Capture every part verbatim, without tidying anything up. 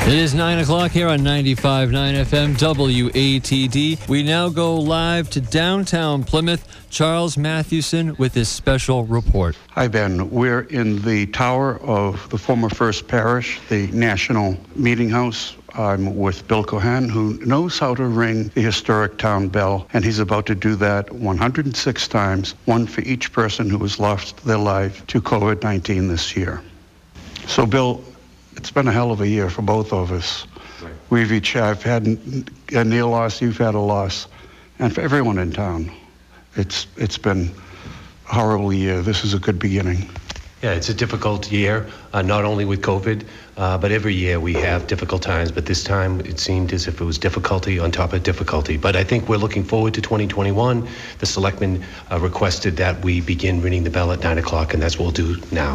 It is nine o'clock here on ninety-five point nine F M W A T D. We now go live to downtown Plymouth. Charles Mathewson with his special report. Hi, Ben. We're in the tower of the former First Parish, the National Meeting House. I'm with Bill Cohen, who knows how to ring the historic town bell, and he's about to do that one hundred six times, one for each person who has lost their life to COVID nineteen this year. So, Bill, it's been a hell of a year for both of us. Right. We've each, I've had a near loss, you've had a loss, and for everyone in town, it's it's been a horrible year. This is a good beginning. Yeah, it's a difficult year, uh, not only with COVID, uh, but every year we have difficult times, but this time it seemed as if it was difficulty on top of difficulty. But I think we're looking forward to twenty twenty-one. The selectmen uh, requested that we begin ringing the bell at nine o'clock, and that's what we'll do now.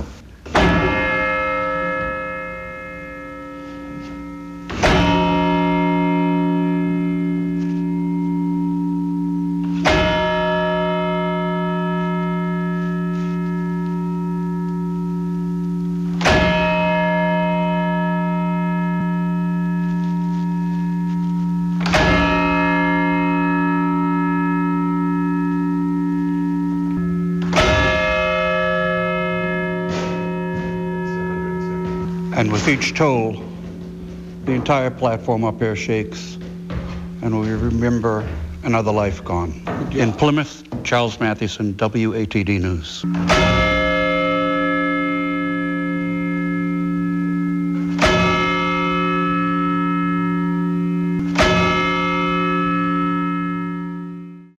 And with each toll, the entire platform up here shakes, and we remember another life gone. In Plymouth, Charles Mathewson, W A T D News.